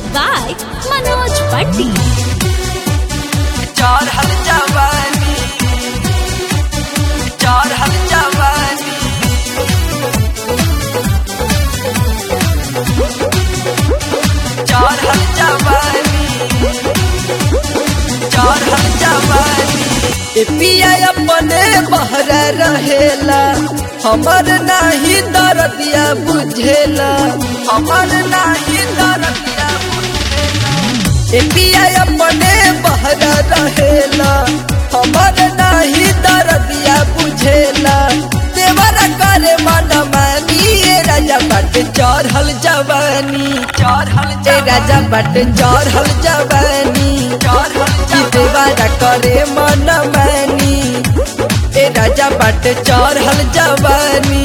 by Manoj Bhatti. चढ़ल जवानी चढ़ल जवानी चढ़ल जवानी चढ़ल जवानी ए पिया अपने बहर रहेला हमर नाही दरदिया बुझेला हमर नाही दरदिया ए पिया अपने बहर रहेला हमर नाही दरदिया बुझेला देवरा करे मन मानी ए राजा बट चढ़ल जवानी चढ़ल ए राजा बट चढ़ल जवानी चढ़ल देवरा करे मन मानी ए राजा बट चढ़ल जवानी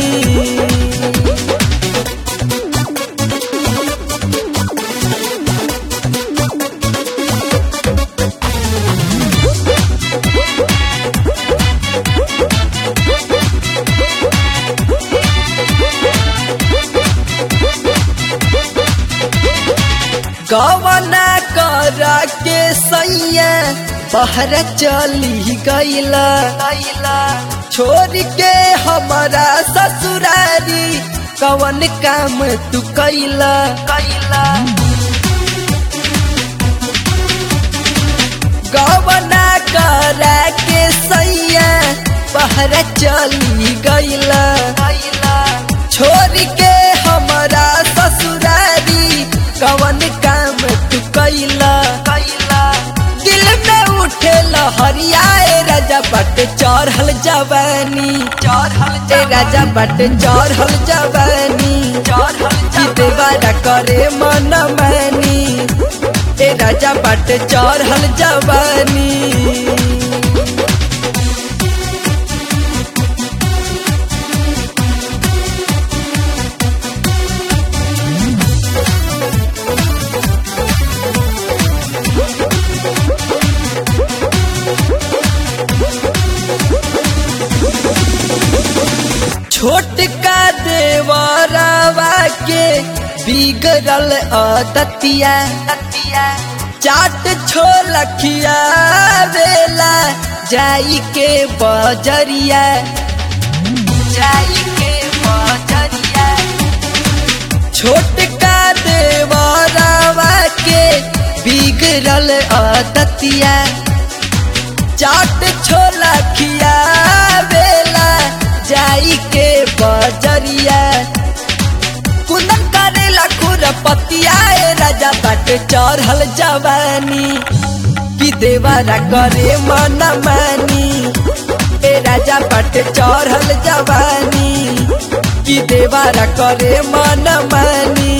गवना करा के सैया बहर चली गईला छोड़ के हमारा ससुरारी कवन काम तू कैला गवना करा के सैया बहर चली गईला छोड़ के हमारा ससुरारी कवन काम तू कैला दिल में उठे लहरियाए राजा बट चढ़ल जवानी चढ़ल राजा बट चढ़ल जवानी चढ़ल देवरा करे मन मानी ए राजा बट चढ़ल जवानी छोटका देवरवा के बिगड़ल आदतिया चाट छोलखिया बेला जाई के बजरिया छोटका देवरवा के बिगड़ल आदतिया चाट छोलखिया बेला जाई के बजरिया कुंदन करेला खुरपतिया ए राजा बट चढ़ल जवानी कि देवरा करे मन मानी ए राजा बट चढ़ल जवानी कि देवरा करे मन मानी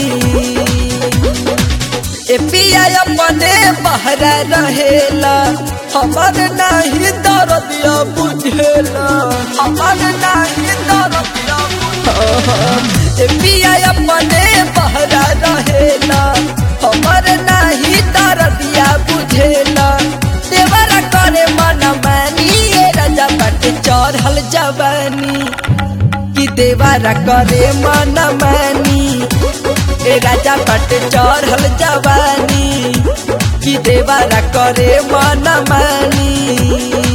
ए पिया अपने बहर रहेला हमर नाही दरदिया बुझेला हमर नाही दरदिया ए पिया अपने बहर रहेला हमर नाही दरदिया बुझेला देवरा करे मन मानी ए राजा बट चढ़ल जवानी कि देवरा करे मन मानी ए राजा बट चढ़ल जवानी कि देवरा करे मन मानी।